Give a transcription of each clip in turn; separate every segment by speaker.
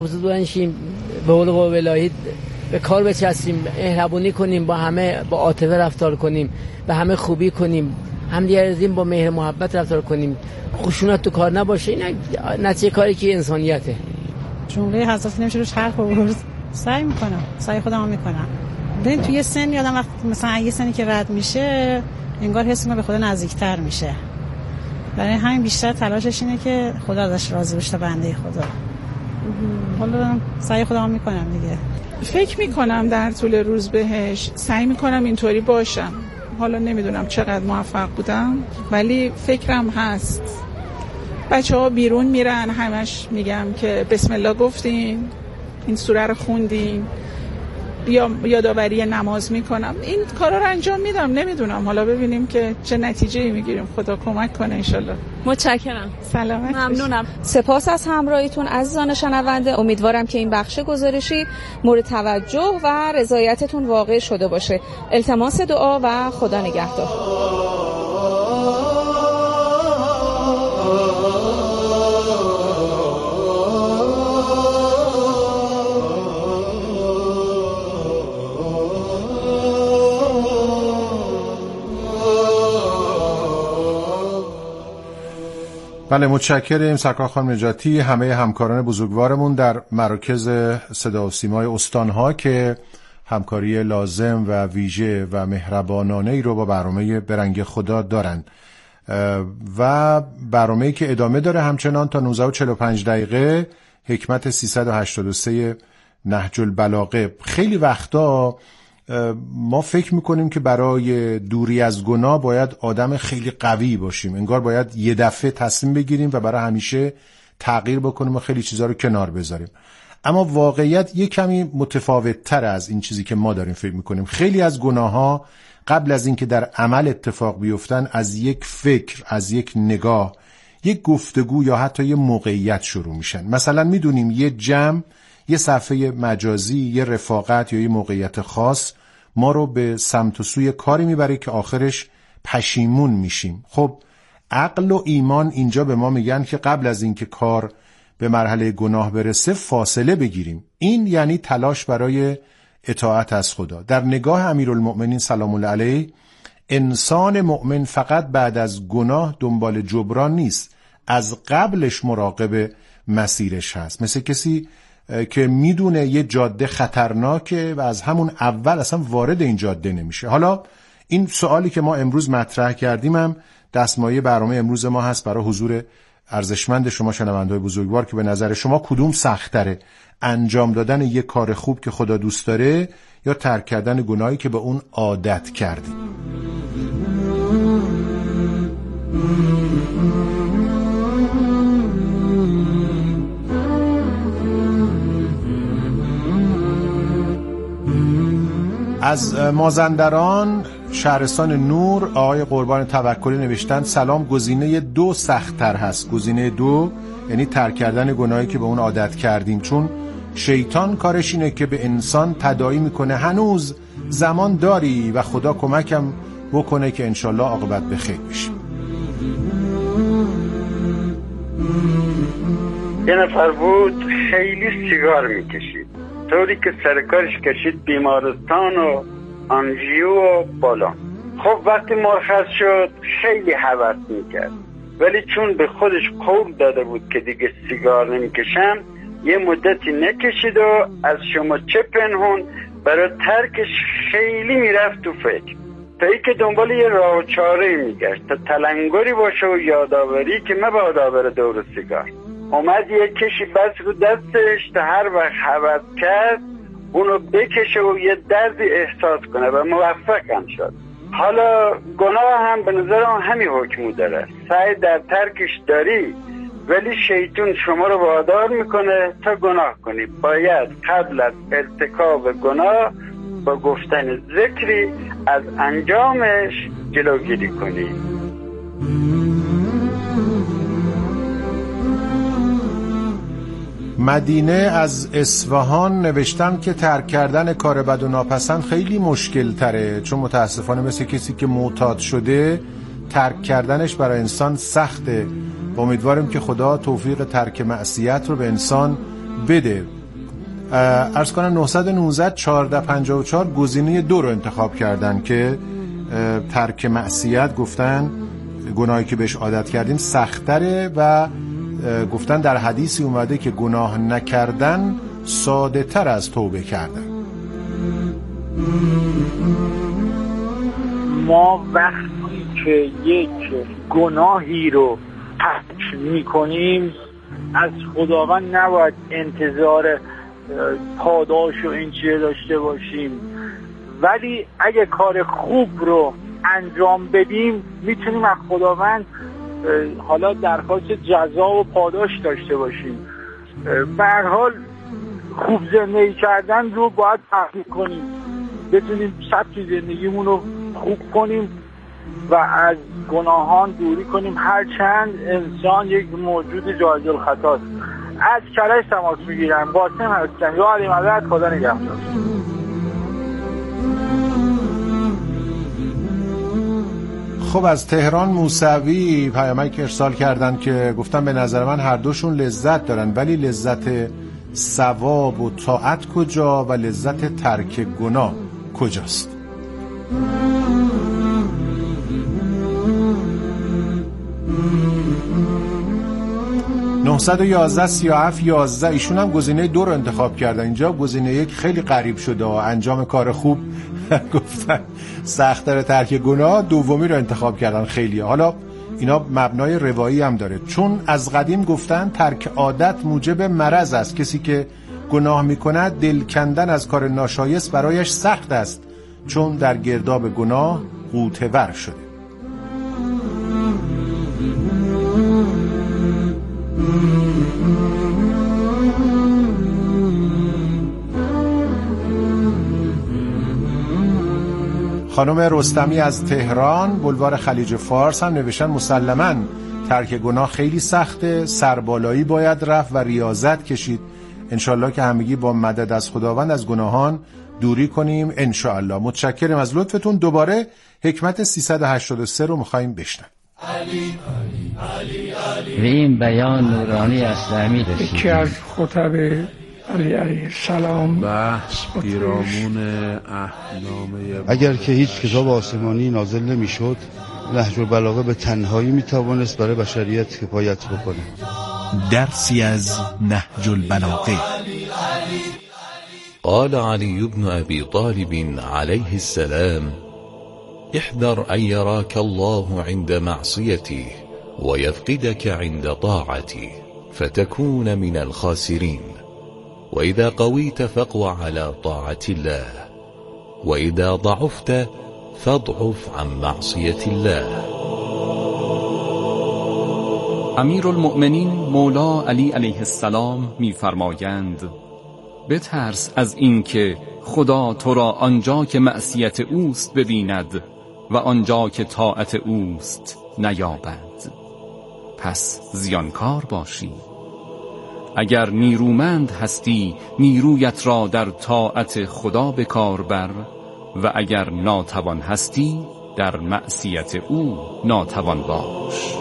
Speaker 1: بزرگوارشیم به قول الهی به کار بچسبیم، مهربونی کنیم، با همه با عاطفه رفتار کنیم، به همه خوبی کنیم، همدیگه با مهر محبت رفتار کنیم، خشونت تو کار نباشه. این نتیجه کاری که انسانیته.
Speaker 2: جمله حضرت نمیشه روش حرف آورد. سعی میکنم، سعی خودمو میکنم. ببین توی سن یادم وقت مثلا یه سنی که رد میشه انگار حس میکنم به خدا نزدیکتر میشه. برای همین بیشتر تلاشش اینه که خدا ازش راضی بشه، بنده خدا. حالا سعی خودمو میکنم دیگه.
Speaker 3: فکر میکنم در طول روز بهش، سعی میکنم اینطوری باشم. حالا نمیدونم چقدر موفق بودم ولی فکرم هست. بچه‌ها بیرون میرن همش میگم که بسم الله گفتین، این سوره رو خوندین، یا یادآوری نماز میکنم، این کارا رو انجام میدم. نمیدونم حالا ببینیم که چه نتیجه‌ای میگیریم. خدا کمک کنه انشالله.
Speaker 4: متشکرم.
Speaker 3: سلامت.
Speaker 4: ممنونم. سپاس از همراهیتون عزیزان شنونده. امیدوارم که این بخش گزارشی مورد توجه و رضایتتون واقع شده باشه. التماس دعا و خدا نگهدار.
Speaker 5: بله، متشکرم سرکار خانم نجاتی، همه همکاران بزرگوارمون در مراکز صدا و سیمای استانها که همکاری لازم و ویژه و مهربانانه ای رو با برنامه برنگ خدا دارن و برنامه‌ای که ادامه داره همچنان تا 19:45 حکمت 383 نهج البلاغه. خیلی وقتا ما فکر میکنیم که برای دوری از گناه باید آدم خیلی قوی باشیم، انگار باید یه دفعه تصمیم بگیریم و برای همیشه تغییر بکنیم و خیلی چیزا رو کنار بذاریم. اما واقعیت یه کمی متفاوت تر از این چیزی که ما داریم فکر میکنیم. خیلی از گناه ها قبل از اینکه در عمل اتفاق بیفتن از یک فکر، از یک نگاه، یک گفتگو یا حتی یه موقعیت شروع میشن. مثلا میدونیم یه جمع، یه صفحه مجازی، یه رفاقت یا یه موقعیت خاص ما رو به سمت و سوی کاری میبره که آخرش پشیمون میشیم. خب عقل و ایمان اینجا به ما میگن که قبل از اینکه کار به مرحله گناه برسه فاصله بگیریم. این یعنی تلاش برای اطاعت از خدا. در نگاه امیرالمؤمنین سلام الله علیه، انسان مؤمن فقط بعد از گناه دنبال جبران نیست، از قبلش مراقب مسیرش هست. مثل کسی که میدونه یه جاده خطرناکه و از همون اول اصلا وارد این جاده نمیشه. حالا این سوالی که ما امروز مطرح کردیم هم دستمایه برنامه امروز ما هست برای حضور ارزشمند شما شنونده‌های بزرگوار که به نظر شما کدوم سخت‌تره، انجام دادن یک کار خوب که خدا دوست داره یا ترک کردن گناهی که به اون عادت کردیم؟ از مازندران شهرستان نور آقای قربان توکلی نوشتن سلام، گزینه 2 سخت‌تر هست. گزینه 2 یعنی ترک کردن گناهی که به اون عادت کردیم، چون شیطان کارش اینه که به انسان تداعی میکنه هنوز زمان داری و خدا کمکم بکنه که انشالله عاقبت به خیر بشه.
Speaker 6: یه نفر بود خیلی سیگار میکشید، طوری که سرکارش کشید بیمارستان و آنژیو و بالون. خب وقتی مرخص شد خیلی هوس میکرد، ولی چون به خودش قول داده بود که دیگه سیگار نمیکشم، یه مدتی نکشید و از شما چه پنهون برای ترکش خیلی میرفت تو فکر، تا ای که دنبال یه راه و چاره میگشت تا تلنگری باشه و یادآوری که مبادا بره دور سیگار. اومد یه کشی بس رو دستش تا هر وقت هوس کرد اونو بکشه و یه دردی احساس کنه و موفق هم شد. حالا گناه هم به نظر همین حکمو داره، سعی در ترکش داری ولی شیطان شما رو وادار میکنه تا گناه کنی. باید قبل از ارتکاب گناه با گفتن ذکری از انجامش جلوگیری کنی.
Speaker 5: مدینه از اصفهان نوشتن که ترک کردن کار بد و ناپسند خیلی مشکل تره، چون متاسفانه مثل کسی که معتاد شده ترک کردنش برای انسان سخته. امیدواریم که خدا توفیق ترک معصیت رو به انسان بده. عرض کنم 919 1454 گزینه 2 رو انتخاب کردن که ترک معصیت، گفتن گناهی که بهش عادت کردیم سخت‌تره و گفتن در حدیثی اومده که گناه نکردن ساده تر از توبه کردن.
Speaker 7: ما وقتی که یک گناهی رو ترک میکنیم از خداوند نباید انتظار پاداش و این چیه داشته باشیم، ولی اگه کار خوب رو انجام بدیم میتونیم از خداوند حالا درخواست جزا و پاداش داشته باشیم. به هر حال خوب زندگی کردن رو باید تحقیق کنیم، بتونیم سبک زندگیمون رو خوب کنیم و از گناهان دوری کنیم. هرچند انسان یک موجود جایز الخطاست. از کرج تماس میگیرم، قاسم هستم. یا علی مدد، خدا نگهدار.
Speaker 5: خب از تهران موسوی پیامک ارسال کردن که گفتن به نظر من هر دوشون لذت دارن، ولی لذت ثواب و طاعت کجا و لذت ترک گناه کجاست؟ 911 37 11 ایشون هم گزینه 2 رو انتخاب کردن. اینجا گزینه 1 خیلی غریب شده و انجام کار خوب گفتن سخت‌تر ترک گناه، دومی رو انتخاب کردن خیلی. حالا اینا مبنای روایی هم داره، چون از قدیم گفتن ترک عادت موجب مرض است. کسی که گناه میکند دل کندن از کار ناشایست برایش سخت است، چون در گرداب گناه غوطه ور شده. خانم رستمی از تهران بلوار خلیج فارس هم نوشتن مسلماً ترک گناه خیلی سخته، سربالایی باید رفت و ریاضت کشید. انشالله که همگی با مدد از خداوند از گناهان دوری کنیم انشالله. متشکرم از لطفتون. دوباره حکمت 383 رو میخواییم بشنویم.
Speaker 8: و این بیان نورانی است امیر رسید.
Speaker 9: یکی از خطب علی علیه السلام
Speaker 10: بحث پیرامون احنامه.
Speaker 11: اگر که هیچ کتاب آسمانی نازل نمیشد، نهج البلاغه به تنهایی میتوانست برای بشریت کفایت بکنه.
Speaker 12: درسی از نهج البلاغه.
Speaker 13: قال علي بن أبي طالب عليه السلام: احذر أن يراك الله عند معصيته ويفقدك عند طاعته فتكون من الخاسرين، وإذا قويت فاقو على طاعة الله، وإذا ضعفت فاضعف عن معصية الله.
Speaker 14: امیرالمؤمنین مولا علی علیه السلام می‌فرمایند: بترس از این که خدا تو را آنجا که معصیت اوست ببیند و آنجا که طاعت اوست نیابد، پس زیانکار باشی. اگر نیرومند هستی نیرویت را در طاعت خدا به کار بر، و اگر ناتوان هستی در معصیت او ناتوان باش.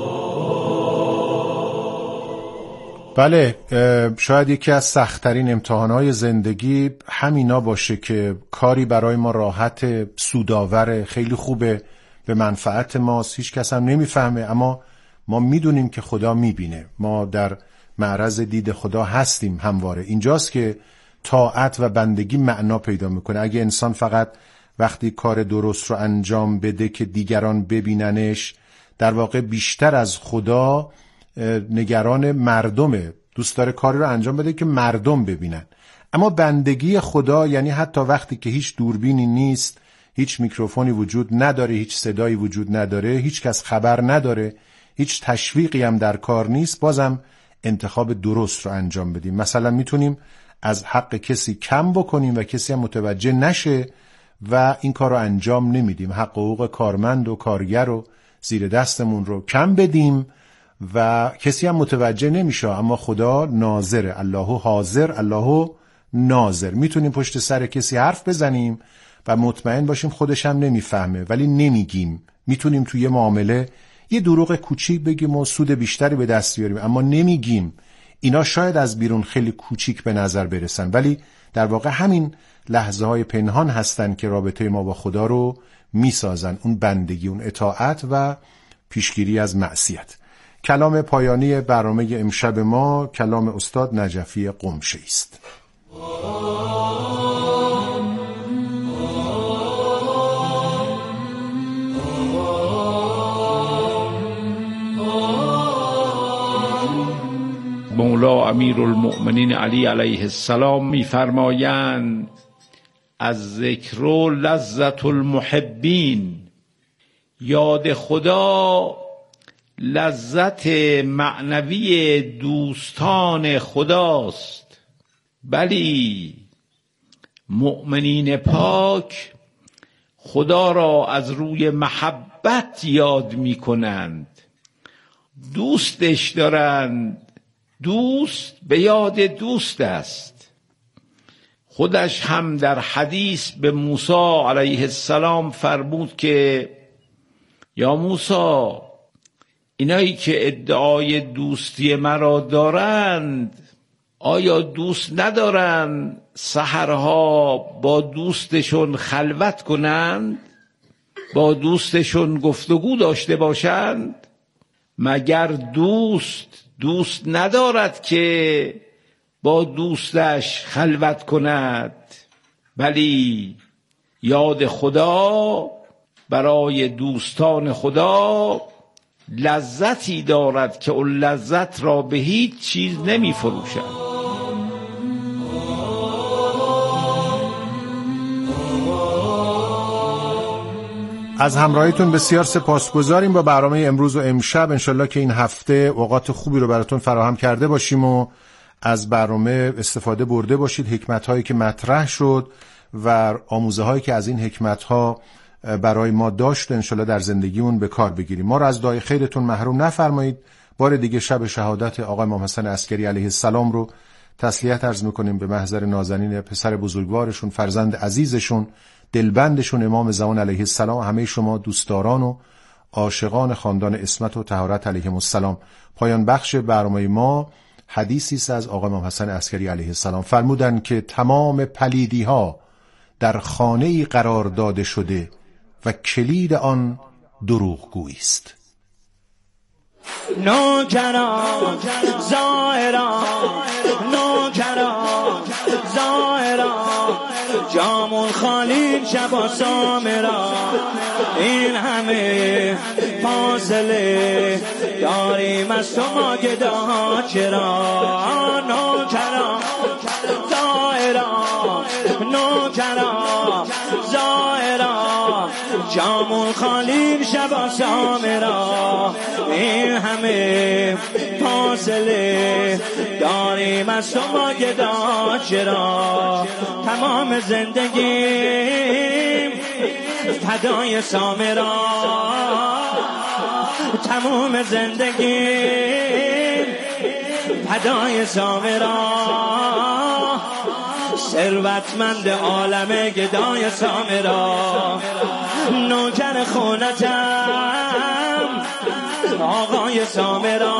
Speaker 5: بله، شاید یکی از سخت‌ترین امتحانات زندگی همینا باشه که کاری برای ما راحت، سودآور، خیلی خوبه، به منفعت ماست، هیچ کس هم نمیفهمه، اما ما میدونیم که خدا میبینه، ما در معرض دید خدا هستیم همواره. اینجاست که طاعت و بندگی معنا پیدا میکنه. اگه انسان فقط وقتی کار درست رو انجام بده که دیگران ببیننش، در واقع بیشتر از خدا نگران مردمه، دوست داره کاری رو انجام بده که مردم ببینن. اما بندگی خدا یعنی حتی وقتی که هیچ دوربینی نیست، هیچ میکروفونی وجود نداره، هیچ صدایی وجود نداره، هیچ کس خبر نداره، هیچ تشویقی هم در کار نیست، بازم انتخاب درست رو انجام بدیم. مثلا میتونیم از حق کسی کم بکنیم و کسی هم متوجه نشه و این کار رو انجام نمیدیم. حق حقوق کارمند و کارگر و زیر دستمون رو کم بدیم و کسی هم متوجه نمیشه، اما خدا ناظره. الله حاضر الله ناظر. میتونیم پشت سر کسی حرف بزنیم و مطمئن باشیم خودش هم نمیفهمه، ولی نمیگیم. میتونیم توی معامله یه دروغ کوچیک بگیم و سود بیشتری به دست بیاریم، اما نمیگیم. اینا شاید از بیرون خیلی کوچیک به نظر برسن، ولی در واقع همین لحظه های پنهان هستن که رابطه ما با خدا رو میسازن، اون بندگی، اون اطاعت و پیشگیری از معصیت. کلام پایانی برنامه امشب ما کلام استاد نجفی قمشی است.
Speaker 9: مولا امیرالمؤمنین علی علیه السلام می‌فرمایند از ذکر و لذت المحبین، یاد خدا لذت معنوی دوستان خداست. بلی مؤمنین پاک خدا را از روی محبت یاد می کنند، دوستش دارند. دوست به یاد دوست است. خودش هم در حدیث به موسی علیه السلام فرمود که یا موسی، اینایی که ادعای دوستی مرا دارند آیا دوست ندارند سحرها با دوستشون خلوت کنند، با دوستشون گفتگو داشته باشند؟ مگر دوست ندارد که با دوستش خلوت کند؟ بلی یاد خدا برای دوستان خدا لذتی دارد که اون لذت را به هیچ چیز نمی فروشد.
Speaker 5: از همراهیتون بسیار سپاسگزاریم با برنامه امروز و امشب. انشالله که این هفته اوقات خوبی رو براتون فراهم کرده باشیم و از برنامه استفاده برده باشید. حکمت‌هایی که مطرح شد و آموزه‌هایی که از این حکمت‌ها برای ما داشت انشالله در زندگیمون به کار بگیریم. ما رو از دعای خیرتون محروم نفرمایید. بار دیگه شب شهادت آقای امام حسن عسکری علیه السلام رو تسلیت عرض می‌کنیم به محضر نازنین پسر بزرگوارشون، فرزند عزیزشون، دلبندشون امام زمان علیه السلام. همه شما دوستداران و عاشقان خاندان عصمت و طهارت علیهم السلام. پایان بخش برنامه ما حدیثی است از آقای امام حسن عسکری علیه السلام. فرمودند که تمام پلیدی‌ها در خانه‌ای قرار داده شده و کلید آن دروغگویی است.
Speaker 15: نوکران زائران، نوکران زائران، جامون خالی شب سامرا، این همه فاصله داریم از تو ما گداها چرا؟ نوکران زائران، نوکران زائران، جامون خالی شب سامرا، این همه فاصله داریم از تو ما گدا چرا؟ تمام زندگیم فدای سامرا، تمام زندگیم فدای سامرا، ثروتمند عالم گدای سامرا، نوکر خونتم آقای سامرا،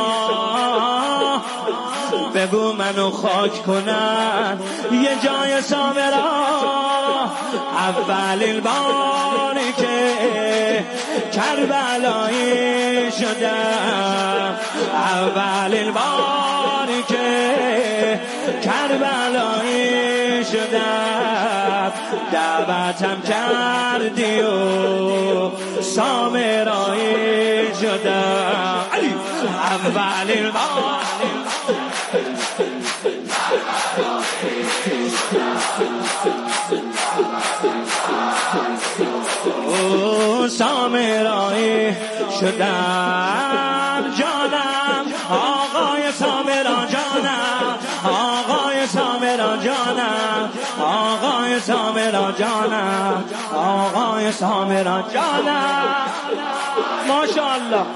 Speaker 15: بگو منو خاک کنن یه جای سامرا. اولین باری که کربلایی شدم، اولین باری که کربلایی شدم، دعوتم کردی و سامرایی شدم. اولین بار سامرایی شدم جانم، آقای سامرا جانم، آقای سامرا جانم، آقای سامرا جانم، آقای سامرا جانم. ماشاءالله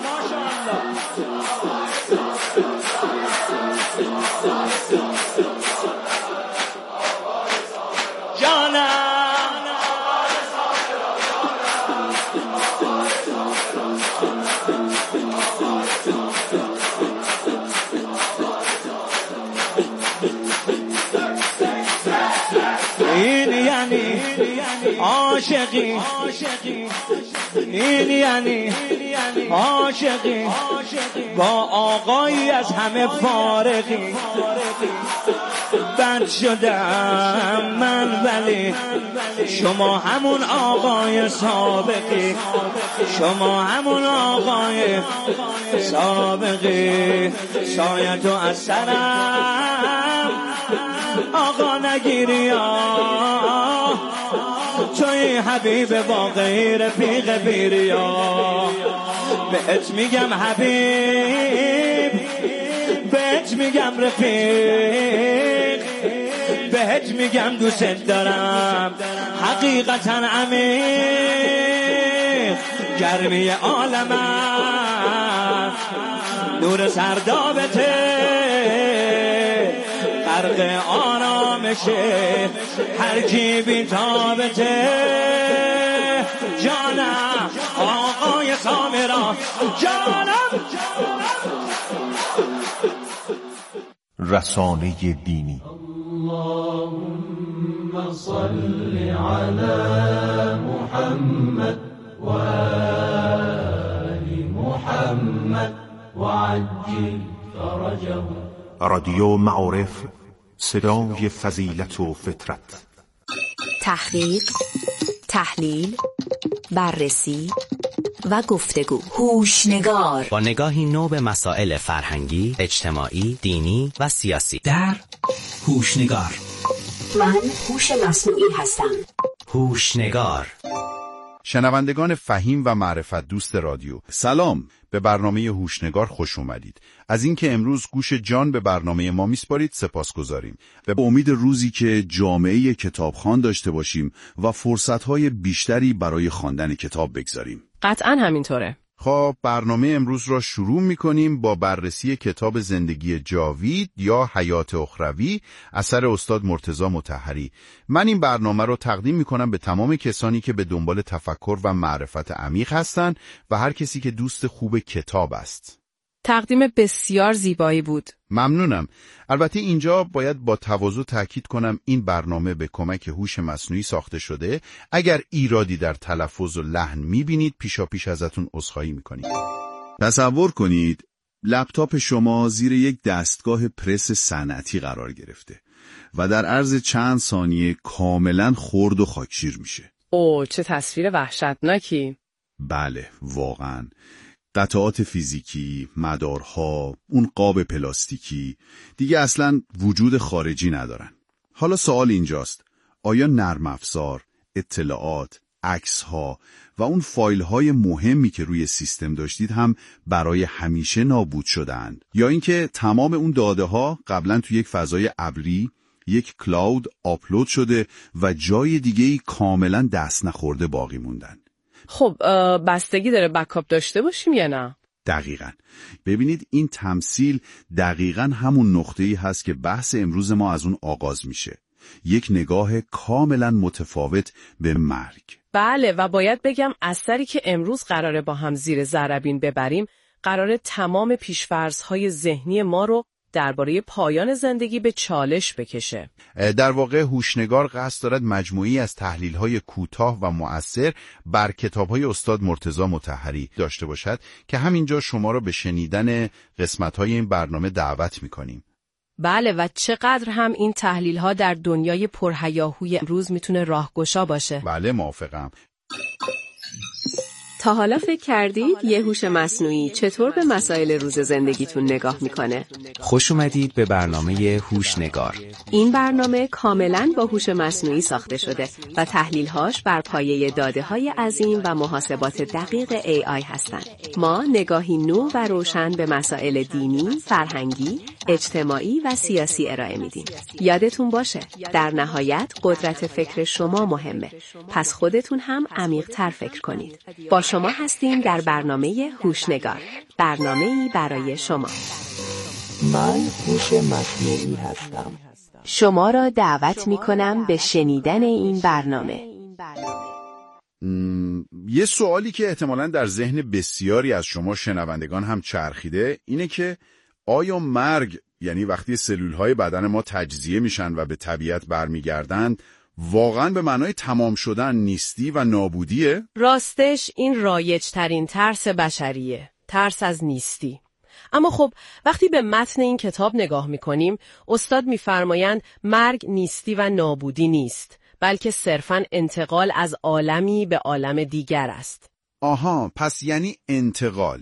Speaker 15: جانم. عاشقی این یعنی عاشقی با آقایی از همه فارغی بد شدم من ولی شما همون آقای سابقی شما همون آقای سابقی سایتو از سرم آقا نگیری توی حبیب باقی رفیق بیریا بهت میگم حبیب بهت میگم رفیق بهت میگم دوست دارم حقیقتا عمیق گرمی عالمم نور سردابته غرق آرامشه هر کی بی‌تابته جانم آقای سامرا جانم
Speaker 12: رسانه دینی
Speaker 16: اللهم صل على محمد و آل محمد وعجل فرجه.
Speaker 12: رادیو معارف، صدای فضیلت و فطرت.
Speaker 17: تحقیق، تحلیل، بررسی و گفتگو. هوشنگار،
Speaker 18: با نگاهی نو به مسائل فرهنگی، اجتماعی، دینی و سیاسی.
Speaker 17: در هوشنگار. من هوش مصنوعی هستم.
Speaker 18: هوشنگار.
Speaker 19: شنوندگان فهیم و معرفت دوست رادیو، سلام. به برنامه هوشنگار خوش اومدید. از اینکه امروز گوش جان به برنامه ما میسپارید سپاسگزاریم. به امید روزی که جامعه کتابخوان داشته باشیم و فرصت‌های بیشتری برای خواندن کتاب بگذاریم.
Speaker 20: قطعاً همینطوره.
Speaker 19: خب برنامه امروز را شروع می‌کنیم با بررسی کتاب زندگی جاوید یا حیات اخروی اثر استاد مرتضی مطهری. من این برنامه رو تقدیم می‌کنم به تمام کسانی که به دنبال تفکر و معرفت عمیق هستند و هر کسی که دوست خوب کتاب است.
Speaker 20: تقدیم بسیار زیبایی بود.
Speaker 19: ممنونم. البته اینجا باید با تواضع تاکید کنم این برنامه به کمک هوش مصنوعی ساخته شده. اگر ایرادی در تلفظ و لحن می‌بینید پیشاپیش ازتون عذرخواهی می‌کنیم. تصور کنید لپتاپ شما زیر یک دستگاه پرس صنعتی قرار گرفته و در عرض چند ثانیه کاملاً خرد و خاکشیر میشه.
Speaker 20: اوه چه تصویر وحشتناکی.
Speaker 19: بله واقعاً. قطعات فیزیکی، مدارها، اون قاب پلاستیکی دیگه اصلاً وجود خارجی ندارن. حالا سوال اینجاست، آیا نرم افزار، اطلاعات، عکس‌ها و اون فایل‌های مهمی که روی سیستم داشتید هم برای همیشه نابود شدند؟ یا اینکه تمام اون داده‌ها قبلاً تو یک فضای ابری، یک کلاود آپلود شده و جای دیگه‌ای کاملاً دست نخورده باقی موندن؟
Speaker 20: خب بستگی داره بکاپ داشته باشیم یا نه؟
Speaker 19: دقیقاً. ببینید این تمثیل دقیقاً همون نقطه‌ای هست که بحث امروز ما از اون آغاز میشه. یک نگاه کاملاً متفاوت به مرگ.
Speaker 20: بله و باید بگم اثری که امروز قراره با هم زیر ذره‌بین ببریم قراره تمام پیش‌فرض‌های ذهنی ما رو درباره پایان زندگی به چالش بکشه.
Speaker 19: در واقع هوشنگار قصد دارد مجموعی از تحلیل‌های کوتاه و مؤثر بر کتاب‌های استاد مرتضی مطهری داشته باشد که همینجا شما را به شنیدن قسمت‌های این برنامه دعوت می‌کنیم.
Speaker 20: بله و چقدر هم این تحلیل‌ها در دنیای پرهیاهوی امروز میتونه راهگشا باشه.
Speaker 19: بله موافقم.
Speaker 17: تا حالا فکر کردید یه هوش مصنوعی چطور به مسائل روز زندگیتون نگاه میکنه؟
Speaker 18: خوش اومدید به برنامه هوشنگار.
Speaker 17: این برنامه کاملاً با هوش مصنوعی ساخته شده و تحلیل‌هاش بر پایه داده‌های عظیم و محاسبات دقیق AI هستند. ما نگاهی نو و روشن به مسائل دینی، فرهنگی، اجتماعی و سیاسی ارائه میدیم. یادتون باشه، در نهایت قدرت فکر شما مهمه. پس خودتون هم عمیق‌تر فکر کنید. با شما هستیم در برنامه هوشنگار، برنامه‌ای برای شما.
Speaker 1: من هوش مصنوعی هستم.
Speaker 17: شما را دعوت می‌کنم به شنیدن این برنامه.
Speaker 19: یه سوالی که احتمالاً در ذهن بسیاری از شما شنوندگان هم چرخیده اینه که آیا مرگ، یعنی وقتی سلول‌های بدن ما تجزیه میشن و به طبیعت برمیگردند، واقعا به معنای تمام شدن، نیستی و نابودیه؟
Speaker 20: راستش این رایج ترین ترس بشریه، ترس از نیستی. اما خب وقتی به متن این کتاب نگاه میکنیم، استاد میفرمایند مرگ نیستی و نابودی نیست، بلکه صرفاً انتقال از عالمی به عالم دیگر است.
Speaker 19: آها، پس یعنی انتقال.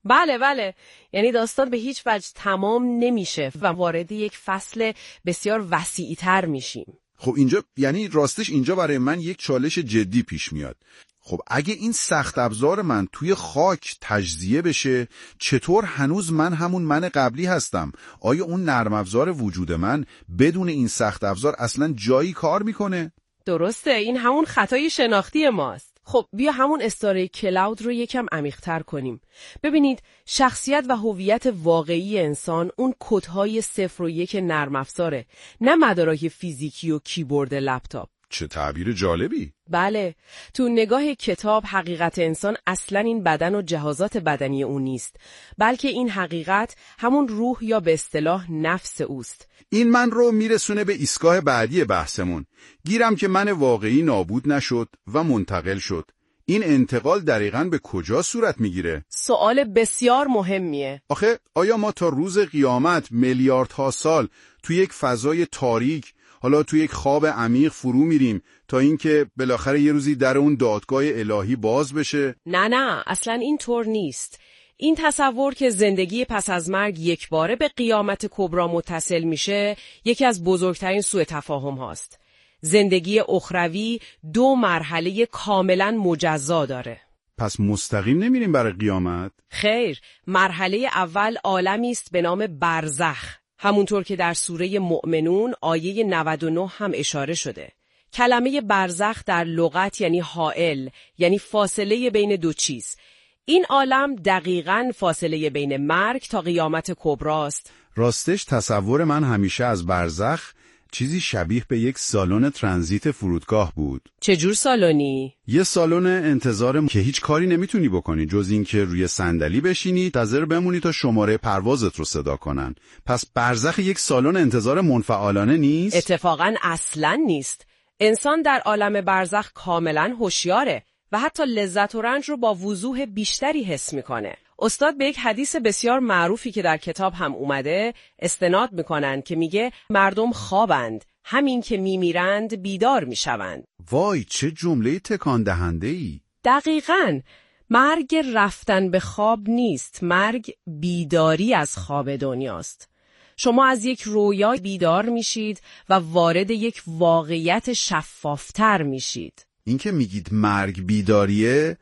Speaker 20: بله، یعنی داستان به هیچ وجه تمام نمیشه و وارد یک فصل بسیار وسیع‌تر میشیم.
Speaker 19: خب اینجا یعنی راستش اینجا برای من یک چالش جدی پیش میاد. خب اگه این سخت ابزار من توی خاک تجزیه بشه، چطور هنوز من همون من قبلی هستم؟ آیا اون نرم افزار وجود من بدون این سخت ابزار اصلا جایی کار میکنه؟
Speaker 20: درسته، این همون خطای شناختی ماست. خب بیا همون استاره کلاود رو یکم عمیق‌تر کنیم. ببینید شخصیت و هویت واقعی انسان اون کدهای 0 و 1 نرم افزاره، نه مدارک فیزیکی و کیبورد لپتاپ.
Speaker 19: چه تعبیر جالبی.
Speaker 20: بله، تو نگاه کتاب حقیقت انسان اصلا این بدن و جهازات بدنی اون نیست، بلکه این حقیقت همون روح یا به اصطلاح نفس اوست.
Speaker 19: این من رو میرسونه به ایستگاه بعدی بحثمون. گیرم که من واقعی نابود نشد و منتقل شد. این انتقال دقیقاً به کجا صورت میگیره؟
Speaker 20: سوال بسیار مهمیه.
Speaker 19: آخه آیا ما تا روز قیامت میلیاردها سال تو یک فضای تاریک، حالا تو یک خواب عمیق فرو میریم تا اینکه بالاخره یه روزی در اون دادگاه الهی باز بشه؟
Speaker 20: نه، اصلا این طور نیست. این تصور که زندگی پس از مرگ یک باره به قیامت کبری متصل میشه، یکی از بزرگترین سوء تفاهم هاست. زندگی اخروی 2 مرحله کاملا مجزا داره.
Speaker 19: پس مستقیم نمیریم برای قیامت؟
Speaker 20: خیر، مرحله اول عالمی است به نام برزخ، همونطور که در سوره مؤمنون آیه 99 هم اشاره شده. کلمه برزخ در لغت یعنی حائل، یعنی فاصله بین 2 چیز. این عالم دقیقاً فاصله بین مرگ تا قیامت کبری است.
Speaker 19: راستش تصور من همیشه از برزخ چیزی شبیه به یک سالن ترانزیت فرودگاه بود.
Speaker 20: چه جور سالونی؟
Speaker 19: یه سالن انتظار که هیچ کاری نمیتونی بکنی جز این که روی صندلی بشینی، منتظر بمونی تا شماره پروازت رو صدا کنن. پس برزخ یک سالن انتظار منفعالانه نیست؟
Speaker 20: اتفاقاً اصلاً نیست. انسان در عالم برزخ کاملاً هوشیاره و حتی لذت و رنج رو با وضوح بیشتری حس میکنه. استاد به یک حدیث بسیار معروفی که در کتاب هم اومده استناد میکنن که میگه مردم خوابند، همین که میمیرند بیدار میشوند.
Speaker 19: وای چه جمله تکان دهنده ای.
Speaker 20: دقیقاً، مرگ رفتن به خواب نیست، مرگ بیداری از خواب دنیاست. شما از یک رویا بیدار میشید و وارد یک واقعیت شفافتر میشید.
Speaker 19: این که میگید مرگ بیداریه،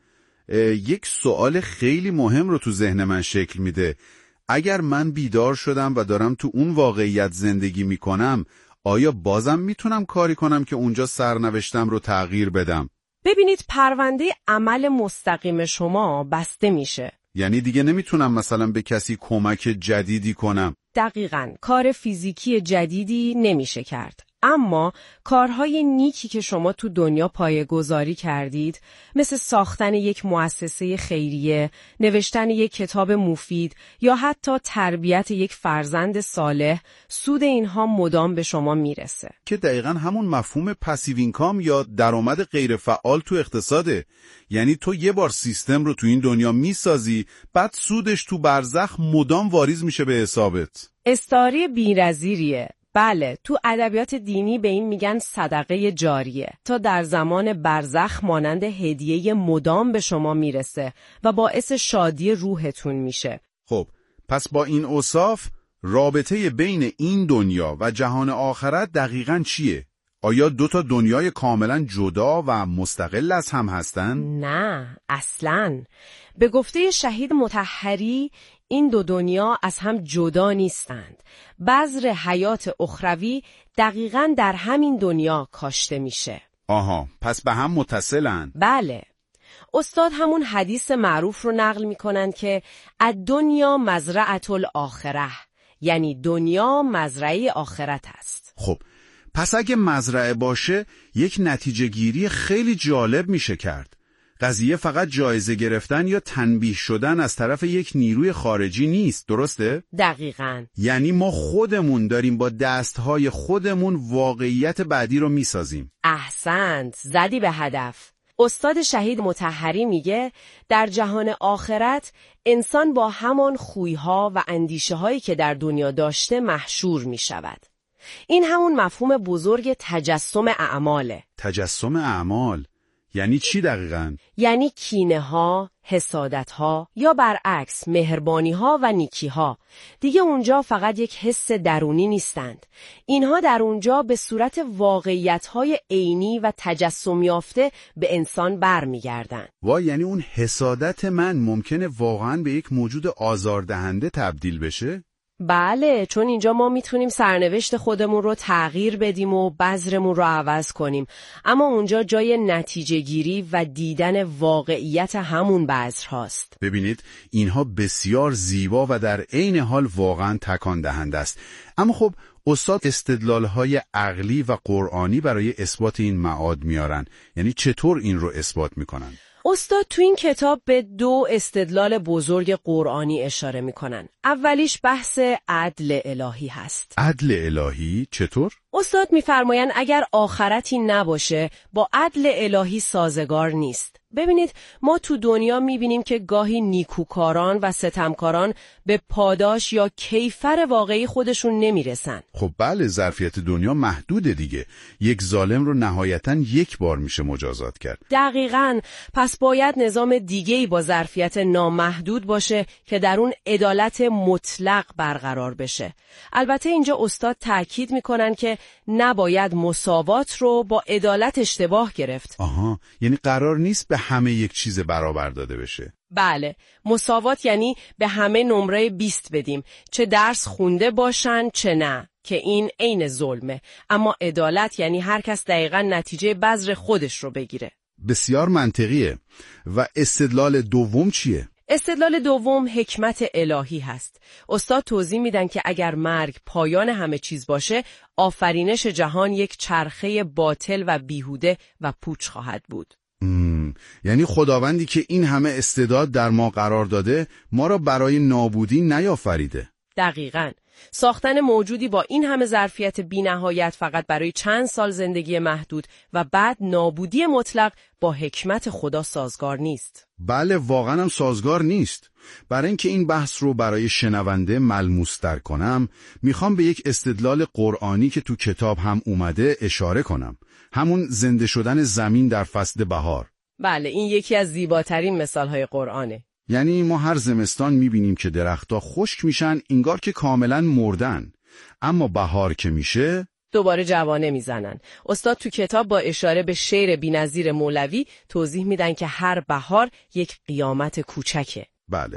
Speaker 19: یک سوال خیلی مهم رو تو ذهن من شکل میده. اگر من بیدار شدم و دارم تو اون واقعیت زندگی میکنم، آیا بازم میتونم کاری کنم که اونجا سرنوشتم رو تغییر بدم؟
Speaker 20: ببینید پرونده عمل مستقیم شما بسته میشه.
Speaker 19: یعنی دیگه نمیتونم مثلا به کسی کمک جدیدی کنم؟
Speaker 20: دقیقاً، کار فیزیکی جدیدی نمیشه کرد. اما کارهای نیکی که شما تو دنیا پایه‌گذاری کردید، مثل ساختن یک مؤسسه خیریه، نوشتن یک کتاب مفید یا حتی تربیت یک فرزند صالح، سود اینها مدام به شما میرسه.
Speaker 19: که دقیقاً همون مفهوم پسیو اینکام یا درآمد غیر فعال تو اقتصاده. یعنی تو یه بار سیستم رو تو این دنیا میسازی، بعد سودش تو برزخ مدام واریز میشه به حسابت.
Speaker 20: استعاره بی‌نظیریه. بله، تو ادبیات دینی به این میگن صدقه جاریه، تا در زمان برزخ مانند هدیه مدام به شما میرسه و باعث شادی روحتون میشه.
Speaker 19: خب، پس با این اوصاف رابطه بین این دنیا و جهان آخرت دقیقاً چیه؟ آیا 2 تا دنیای کاملا جدا و مستقل از هم هستن؟
Speaker 20: نه، اصلاً. به گفته شهید مطهری این 2 دنیا از هم جدا نیستند. بذر حیات اخروی دقیقاً در همین دنیا کاشته میشه.
Speaker 19: آها، پس به هم متصلن؟
Speaker 20: بله. استاد همون حدیث معروف رو نقل میکنن که الدنیا مزرعة الاخره، یعنی دنیا مزرعه آخرت است.
Speaker 19: خب، پس اگه مزرعه باشه یک نتیجه گیری خیلی جالب میشه کرد. قضیه فقط جایزه گرفتن یا تنبیه شدن از طرف یک نیروی خارجی نیست، درسته؟
Speaker 20: دقیقاً.
Speaker 19: یعنی ما خودمون داریم با دستهای خودمون واقعیت بعدی رو میسازیم.
Speaker 20: احسنت، زدی به هدف. استاد شهید مطهری میگه در جهان آخرت انسان با همان خویها و اندیشه هایی که در دنیا داشته محشور میشود. این همون مفهوم بزرگ تجسم اعماله.
Speaker 19: تجسم اعمال یعنی چی دقیقاً؟
Speaker 20: یعنی کینه ها، حسادت ها یا برعکس مهربانی ها و نیکی ها. دیگه اونجا فقط یک حس درونی نیستند. اینها در اونجا به صورت واقعیت های عینی و تجسم یافته به انسان برمیگردن.
Speaker 19: وای، یعنی اون حسادت من ممکنه واقعاً به یک موجود آزاردهنده تبدیل بشه؟
Speaker 20: بله، چون اینجا ما میتونیم سرنوشت خودمون رو تغییر بدیم و بذرمون رو عوض کنیم، اما اونجا جای نتیجه گیری و دیدن واقعیت همون بذر هاست.
Speaker 19: ببینید، اینها بسیار زیبا و در عین حال واقعا تکان دهنده است. اما خب استاد استدلال‌های عقلی و قرآنی برای اثبات این معاد میارن. یعنی چطور این رو اثبات میکنن؟
Speaker 20: استاد تو این کتاب به 2 استدلال بزرگ قرآنی اشاره میکنن. اولیش بحث عدل الهی هست.
Speaker 19: عدل الهی چطور؟
Speaker 20: استاد میفرمایند اگر آخرتی نباشه با عدل الهی سازگار نیست. ببینید، ما تو دنیا میبینیم که گاهی نیکوکاران و ستمکاران به پاداش یا کیفر واقعی خودشون نمیرسن.
Speaker 19: خب بله، ظرفیت دنیا محدوده دیگه. یک ظالم رو نهایتاً یک بار میشه مجازات کرد.
Speaker 20: دقیقاً. پس باید نظام دیگه‌ای با ظرفیت نامحدود باشه که در اون عدالت مطلق برقرار بشه. البته اینجا استاد تأکید میکنن که نباید مساوات رو با عدالت اشتباه گرفت.
Speaker 19: آها، یعنی قرار نیست به همه یک چیز برابر داده بشه.
Speaker 20: بله، مساوات یعنی به همه نمره 20 بدیم، چه درس خونده باشن چه نه، که این عین ظلمه. اما عدالت یعنی هر کس دقیقاً نتیجه بذر خودش رو بگیره.
Speaker 19: بسیار منطقیه. و استدلال دوم چیه؟
Speaker 20: استدلال دوم حکمت الهی هست. استاد توضیح میدن که اگر مرگ پایان همه چیز باشه، آفرینش جهان یک چرخه باطل و بیهوده و پوچ خواهد بود.
Speaker 19: یعنی خداوندی که این همه استعداد در ما قرار داده، ما را برای نابودی نیافریده.
Speaker 20: دقیقاً. ساختن موجودی با این همه ظرفیت بی‌نهایت فقط برای چند سال زندگی محدود و بعد نابودی مطلق با حکمت خدا سازگار نیست.
Speaker 19: بله، واقعا هم سازگار نیست. برای اینکه این بحث رو برای شنونده ملموس‌تر کنم، میخوام به یک استدلال قرآنی که تو کتاب هم اومده اشاره کنم. همون زنده شدن زمین در فصل بهار.
Speaker 20: بله، این یکی از زیباترین مثالهای قرآنه.
Speaker 19: یعنی ما هر زمستان میبینیم که درختها خشک میشن، انگار که کاملا مردن. اما بهار که میشه
Speaker 20: دوباره جوانه میزنن. استاد تو کتاب با اشاره به شعر بی‌نظیر مولوی توضیح میدن که هر بهار یک قیامت کوچکه.
Speaker 19: بله،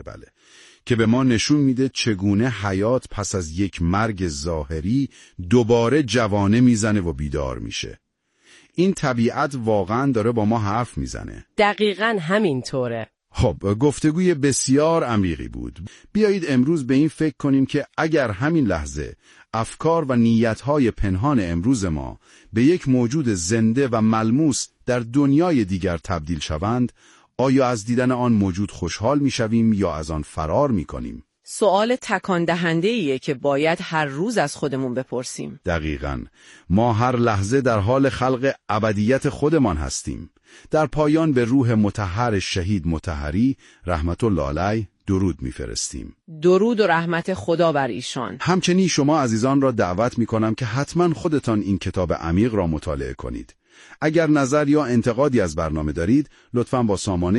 Speaker 19: که به ما نشون میده چگونه حیات پس از یک مرگ ظاهری دوباره جوانه میزنه و بیدار میشه. این طبیعت واقعا داره با ما حرف میزنه.
Speaker 20: دقیقاً همینطوره.
Speaker 19: خب، گفتگوی بسیار عمیقی بود. بیایید امروز به این فکر کنیم که اگر همین لحظه افکار و نیتهای پنهان امروز ما به یک موجود زنده و ملموس در دنیای دیگر تبدیل شوند، آیا از دیدن آن موجود خوشحال میشویم یا از آن فرار میکنیم؟
Speaker 20: سوال تکان دهنده‌ایه که باید هر روز از خودمون بپرسیم.
Speaker 19: دقیقاً. ما هر لحظه در حال خلق ابدیت خودمان هستیم. در پایان به روح مطهر شهید مطهری رحمت الله علیه درود میفرستیم.
Speaker 20: درود و رحمت خدا بر ایشان.
Speaker 19: همچنین شما عزیزان را دعوت میکنم که حتما خودتان این کتاب عمیق را مطالعه کنید. اگر نظر یا انتقادی از برنامه دارید، لطفاً با سامانه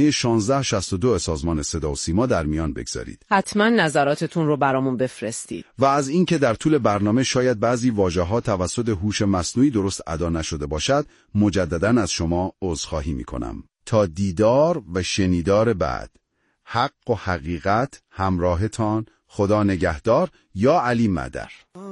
Speaker 19: 1662 سازمان صدا و سیما در میان بگذارید.
Speaker 20: حتما نظراتتون رو برامون بفرستید.
Speaker 19: و از اینکه در طول برنامه شاید بعضی واژه‌ها توسط هوش مصنوعی درست ادا نشده باشد، مجدداً از شما عذرخواهی میکنم. تا دیدار و شنیدار بعد. حق و حقیقت همراهتان. خدا نگهدار. یا علی مدر.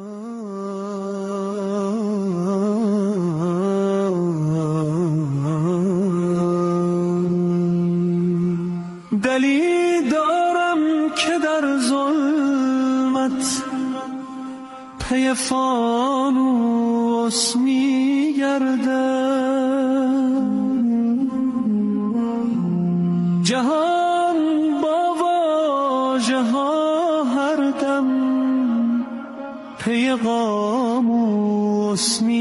Speaker 15: دلی دارم که در ظلمت پی فانوس می‌گردم، قاموس